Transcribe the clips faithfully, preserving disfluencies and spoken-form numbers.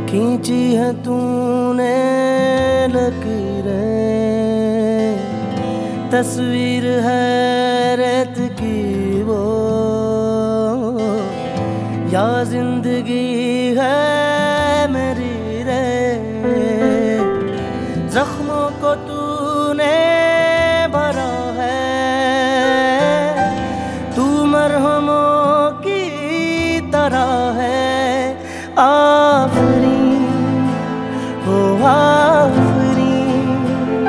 खींची है तूने लकीरें, तस्वीर है रेत की वो, या जिंदगी है मेरी रे। जख्मों को तूने भरा है, तू मरहमों की तरह है। आफरीन हो आफरीन,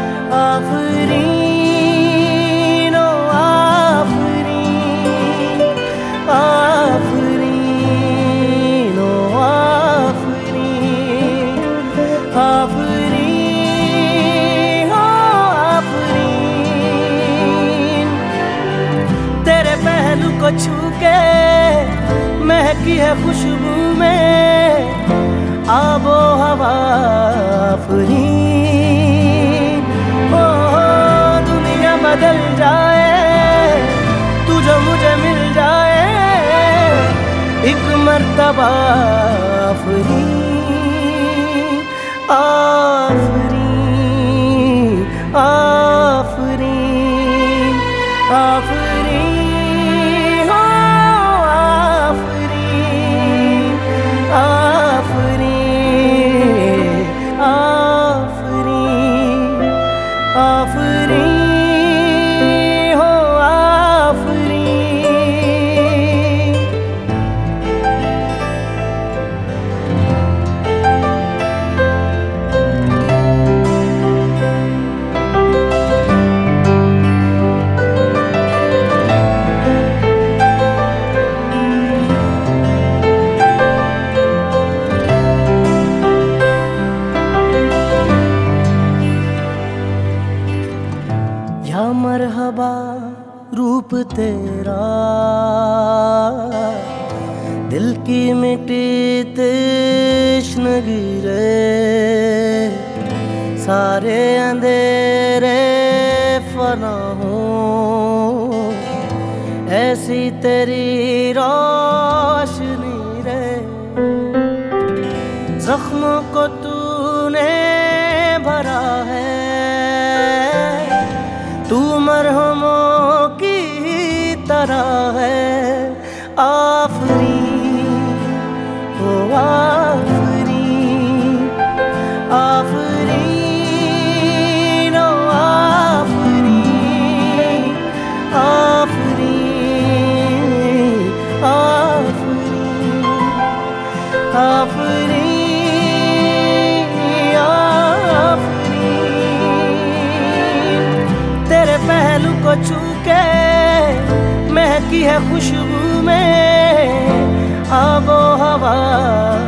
आफरीन ओ आफरीन, आफरीन ओ आफरीन, आफरीन ओ आफरीन। तेरे पहलू को छू के महकी है खुशबू में आबो हवा आफरीन। ओ दुनिया बदल जाए, तू जो मुझे मिल जाए एक मर्तबा आफरीन, आफरीन, आफरीन, आफरीन। आफरीन हो आफरीन। या मरहबा रूप तेरा, दिल की मिट्टी तश्नगी रे। सारे अंधेरे फना हो, ऐसी तेरी रोशनी रे। जख्मों को तूने भरा है, तू मरहमों की तरह है। आफरीन हो आफरीन, आफरीन ओ आफरीन, आफरीन, आफरीन, आफरीन, पहलू को छू के महकी है खुशबू में आबो हवा